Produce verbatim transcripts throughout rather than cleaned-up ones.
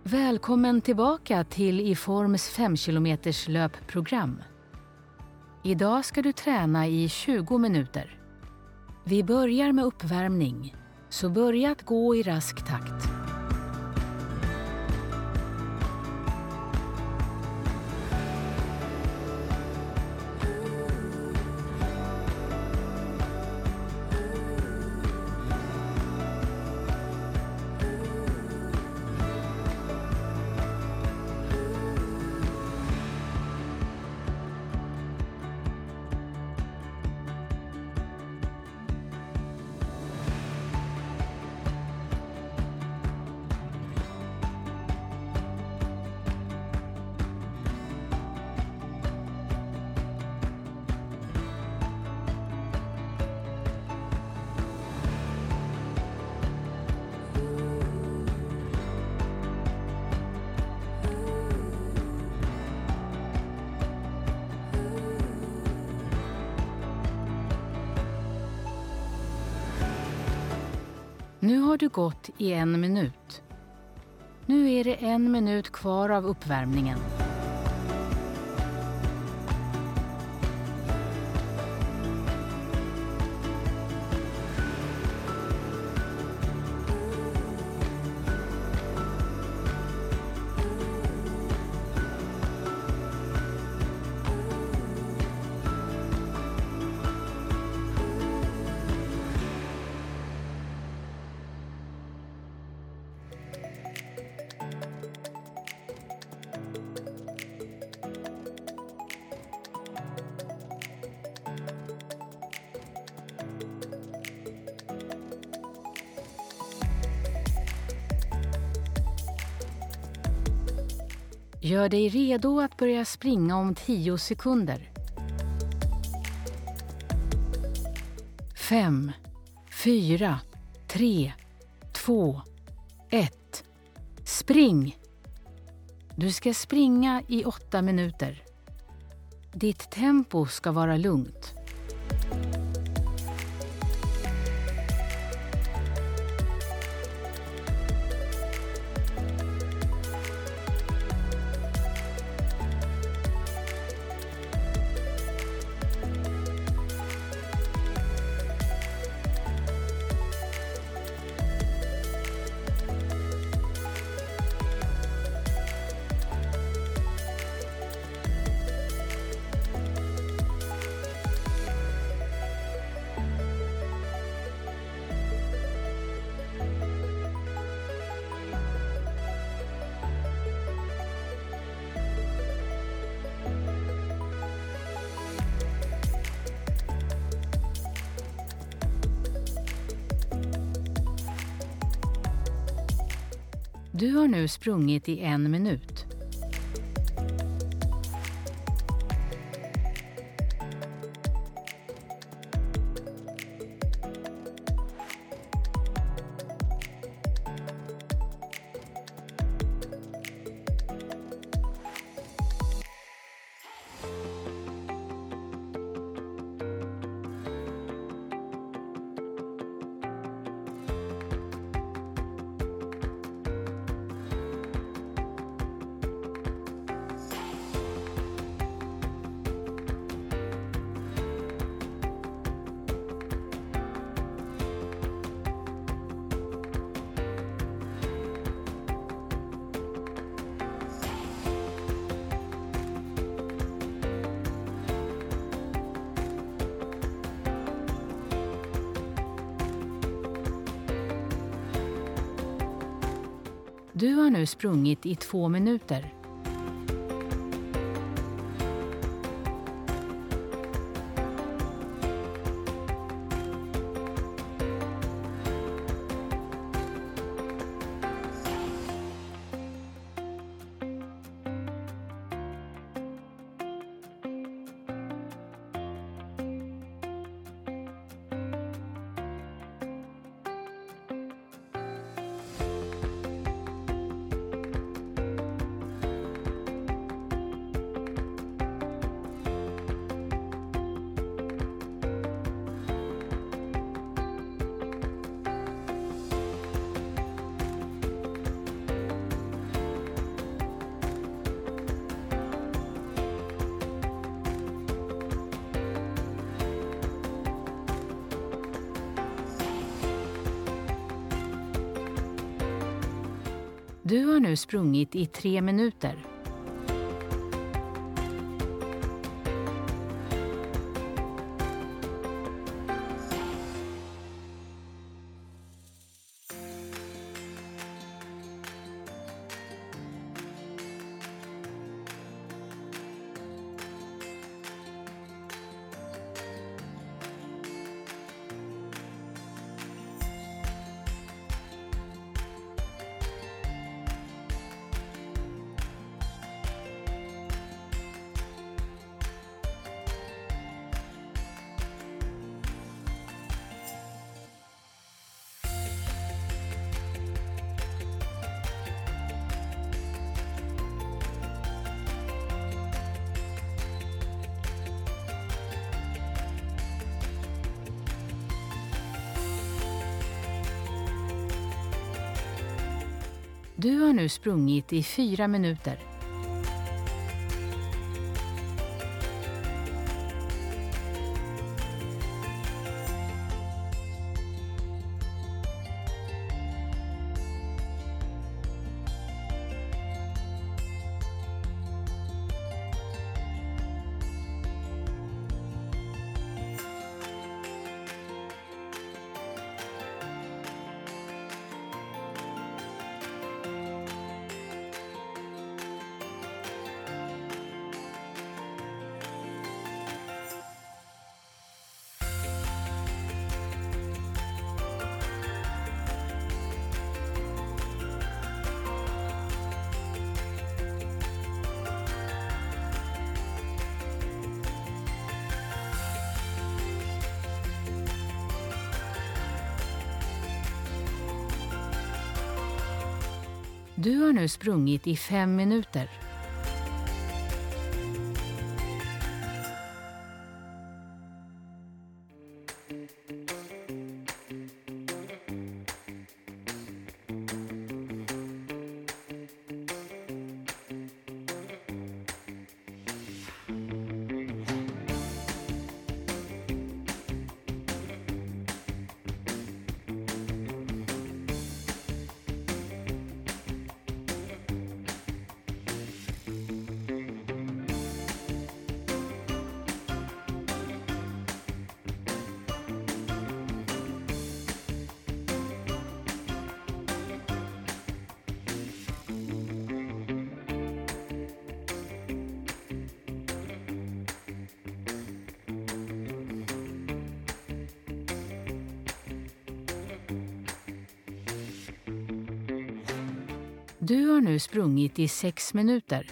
Välkommen tillbaka till Iforms fem kilometers löpprogram. Idag ska du träna i tjugo minuter. Vi börjar med uppvärmning, så börja att gå i rask takt. Nu har du gått i en minut. Nu är det en minut kvar av uppvärmningen. Gör dig redo att börja springa om tio sekunder. Fem, fyra, tre, två, ett. Spring! Du ska springa i åtta minuter. Ditt tempo ska vara lugnt. Du har nu sprungit i en minut. Du har nu sprungit i två minuter. Du har nu sprungit i tre minuter. Du har nu sprungit i fyra minuter. Du har nu sprungit i fem minuter. Du har nu sprungit i sex minuter.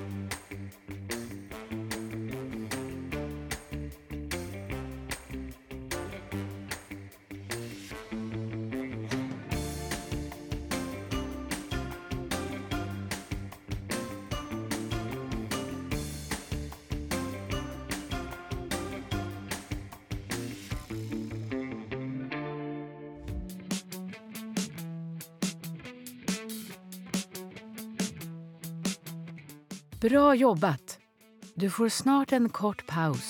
Bra jobbat! Du får snart en kort paus.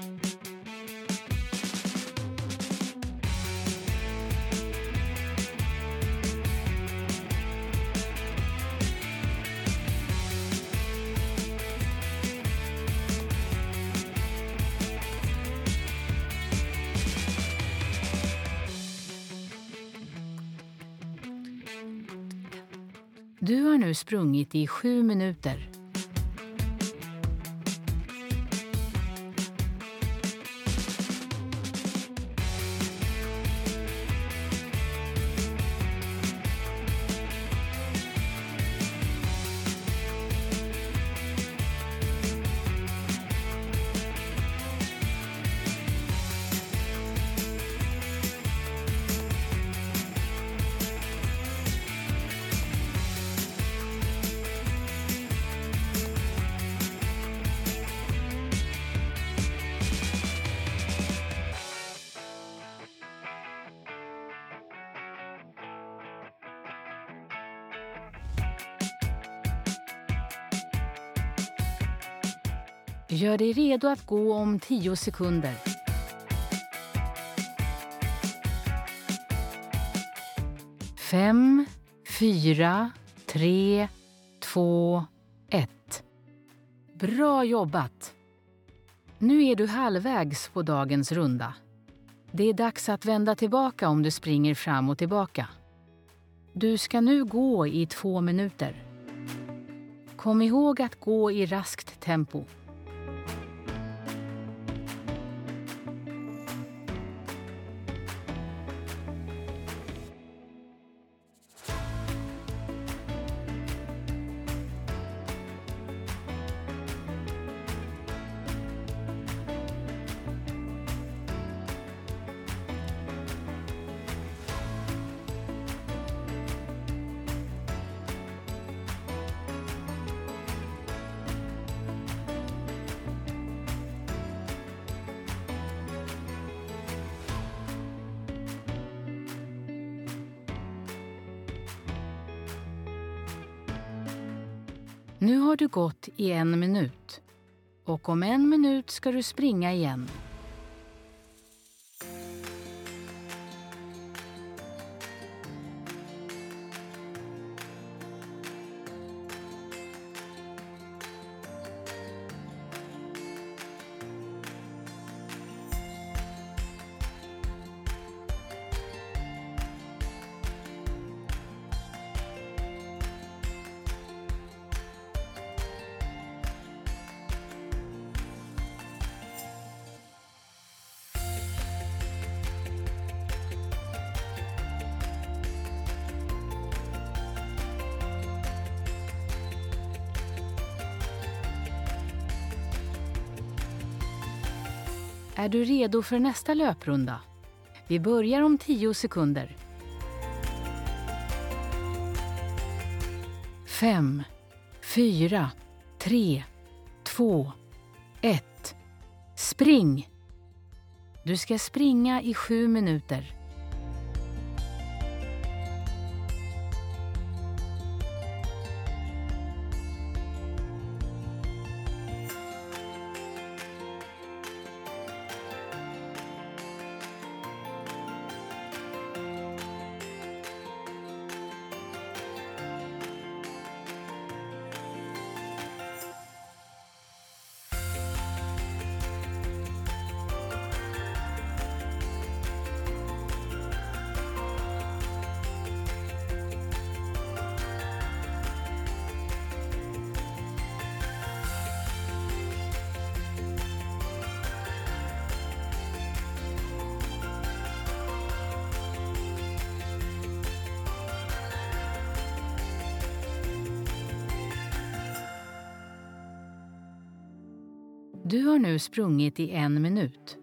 Du har nu sprungit i sju minuter. Gör dig redo att gå om tio sekunder. Fem, fyra, tre, två, ett. Bra jobbat! Nu är du halvvägs på dagens runda. Det är dags att vända tillbaka om du springer fram och tillbaka. Du ska nu gå i två minuter. Kom ihåg att gå i raskt tempo. Nu har du gått i en minut och om en minut ska du springa igen. Är du redo för nästa löprunda? Vi börjar om tio sekunder. Fem, fyra, tre, två, ett. Spring! Du ska springa i sju minuter. Du har nu sprungit i en minut.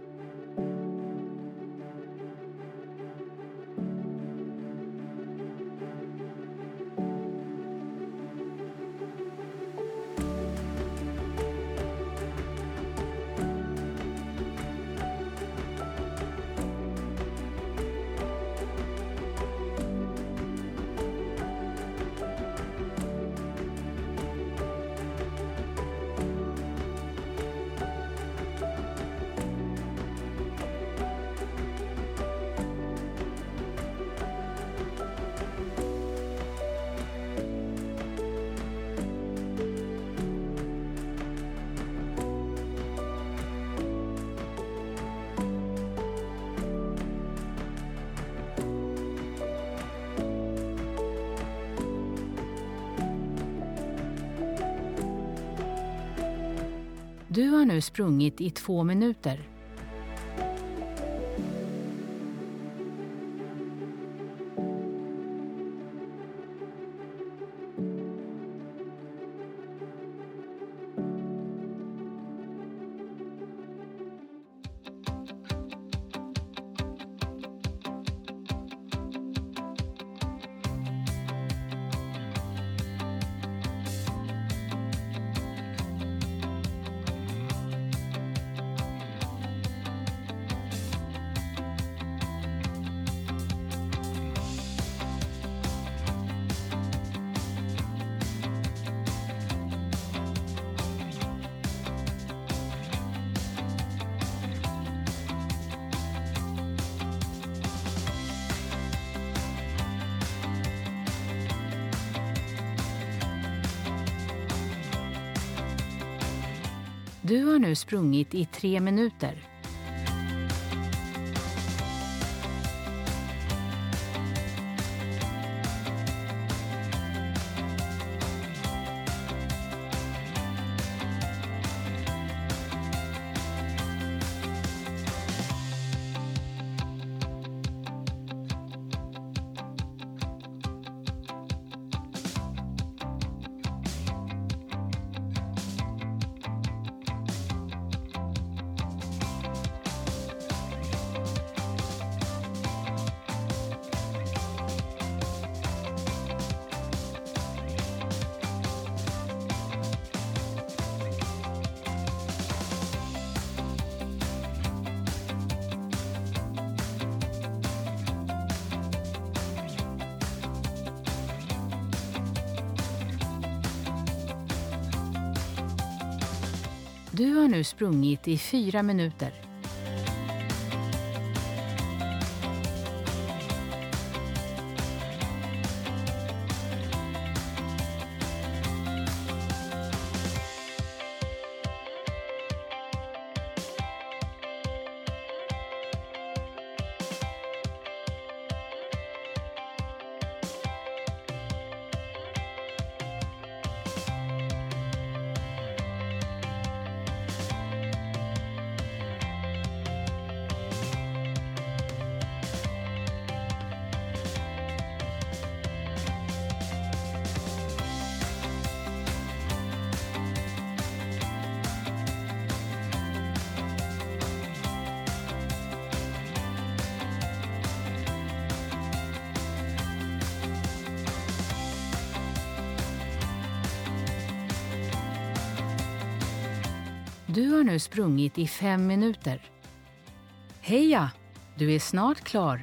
Du har nu sprungit i två minuter. Du har nu sprungit i tre minuter. Du har nu sprungit i fyra minuter. Du har nu sprungit i fem minuter. Heja! Du är snart klar.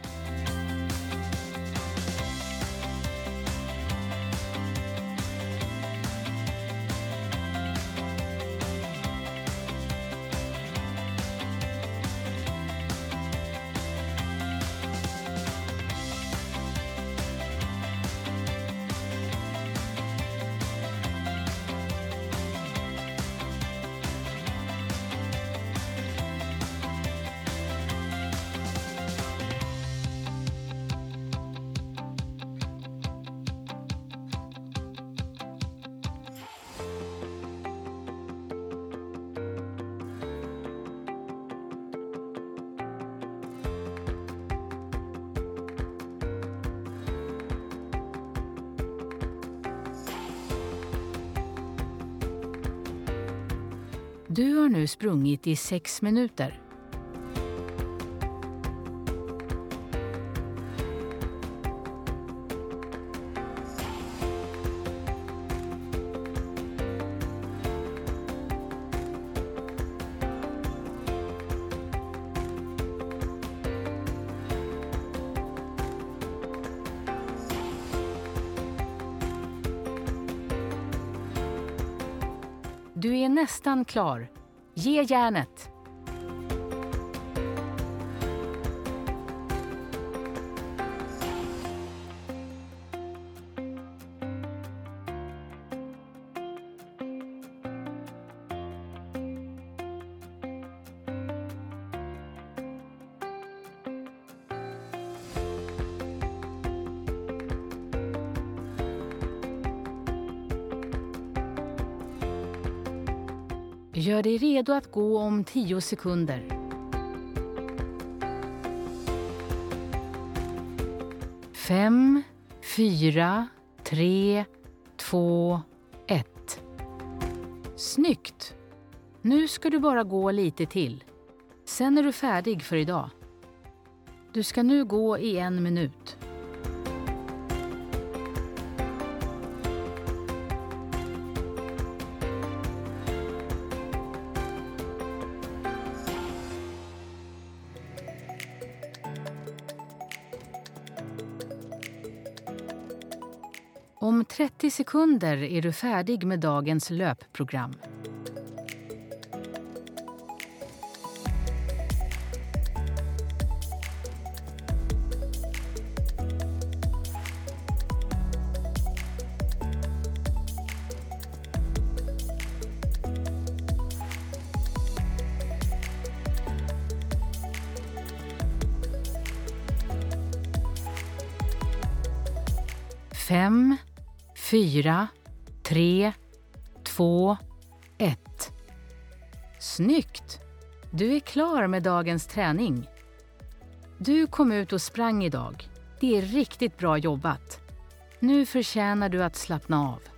Du har nu sprungit i sex minuter. Du är nästan klar. Ge järnet! Gör dig redo att gå om tio sekunder. Fem, fyra, tre, två, ett. Snyggt! Nu ska du bara gå lite till. Sen är du färdig för idag. Du ska nu gå i en minut. Om trettio sekunder är du färdig med dagens löpprogram. Fem, fyra, tre, två, ett. Snyggt! Du är klar med dagens träning. Du kom ut och sprang idag. Det är riktigt bra jobbat. Nu förtjänar du att slappna av.